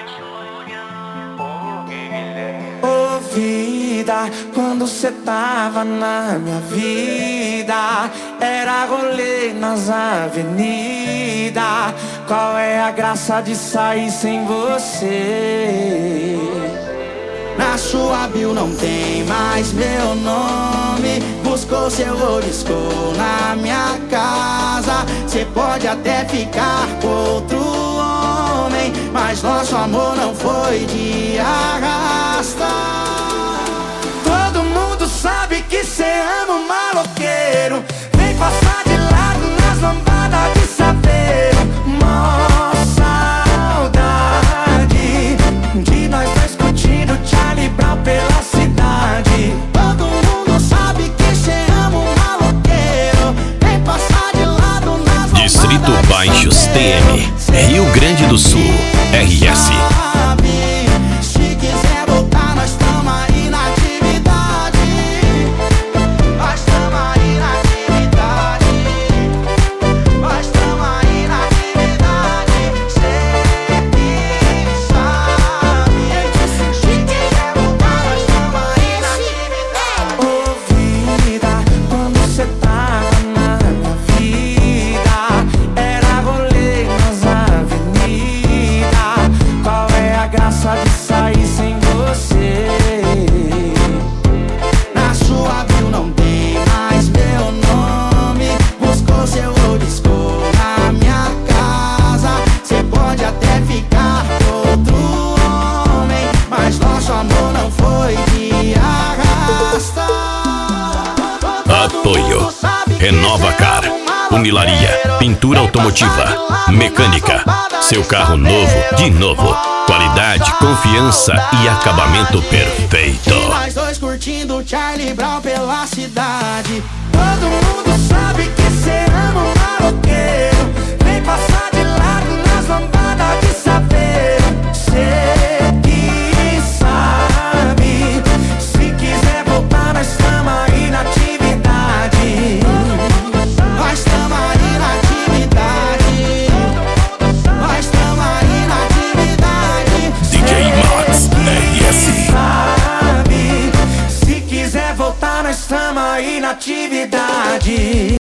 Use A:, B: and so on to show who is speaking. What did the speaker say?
A: Ô vida, quando cê tava na minha vida, era rolê nas avenidas. Qual é a graça de sair sem você? Na sua bio não tem mais meu nome. Buscou seu olisco na minha casa. Cê pode até ficar com outro homem, mas nosso amor não foi de arrasta. Todo mundo sabe que cê ama um maloqueiro. Vem passar de lado nas lambadas de saveiro. Mó saudade de nós dois curtindo Charlie Brown pela cidade. Todo mundo sabe que cê ama um maloqueiro. Vem passar de lado nas lambadas
B: Distrito Baixos TM, Rio Grande do Sul, RS.
A: Se quiser voltar, nós tamo aí na atividade. Nós tamo aí na atividade. Nós tamo aí na atividade. Cê que sabe. Se quiser voltar, nós tamo aí na atividade. Ô vida, quando cê tava na minha vida, era rolê nas avenidas. Qual é a graça de sair sem você? Na sua bio não tem mais meu nome. Buscou seu olisco na minha casa. Cê pode até ficar com outro homem, mas nosso amor não foi de arrasta.
B: Apoio Renova Car, Unilaria, pintura automotiva, mecânica. Seu carro novo, de novo. Qualidade, confiança e acabamento perfeito.
A: Nós dois curtindo Charlie Brown pela cidade. Todo mundo sabe que cê ama um maloqueiro. Vem passar de lado nas lambadas de saveiro. Cê que sabe. Se quiser voltar, nós tamo aí na atividade. Nós tamo aí na atividade. Nós tamo aí na atividade.
B: DJ Max, RS.
A: Sabe, se quiser voltar, nós tamo aí na atividade.